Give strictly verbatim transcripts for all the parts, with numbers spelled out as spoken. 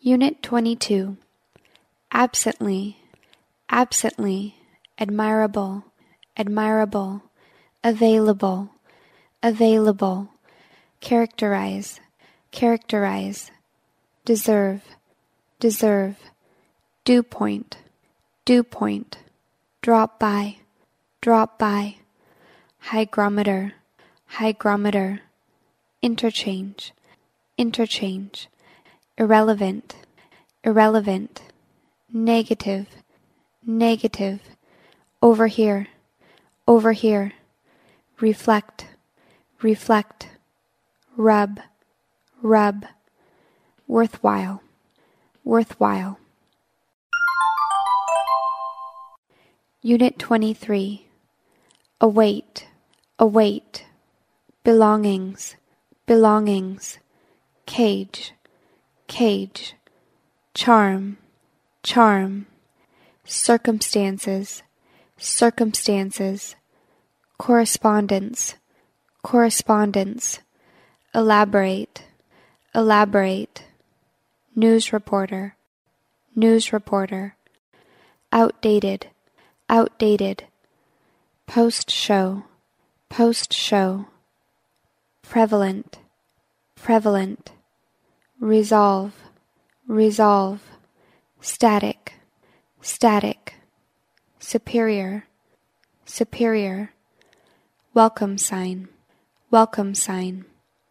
Unit twenty-two. Absently, absently, admirable, admirable, available, available, characterize, characterize, deserve, deserve, dew point, dew point, drop by, drop by, hygrometer, hygrometer, interchange, interchange, irrelevant, irrelevant, negative, negative, over here, over here, reflect, reflect, rub, rub, worthwhile, worthwhile. Unit twenty-three. Await, await, belongings, belongings, cage, cage, charm, charm, circumstances, circumstances, correspondence, correspondence, elaborate, elaborate, news reporter, news reporter, outdated, outdated, post-show, post-show, prevalent, prevalent, resolve, resolve, static, static, superior, superior, welcome sign, welcome sign.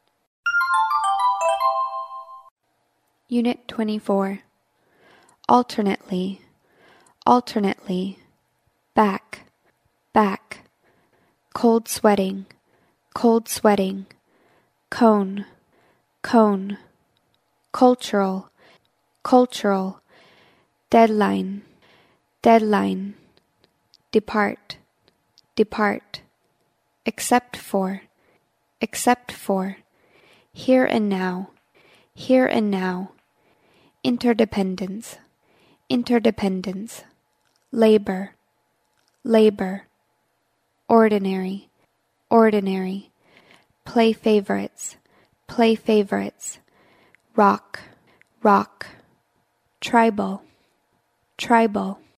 Unit twenty-four. Alternately, alternately, back, back, cold sweating, cold sweating, cone, cone, cultural, cultural, deadline, deadline, depart, depart, except for, except for, here and now, here and now, interdependence, interdependence, labor, labor, ordinary, ordinary, play favorites, play favorites, rock, rock, tribal, tribal.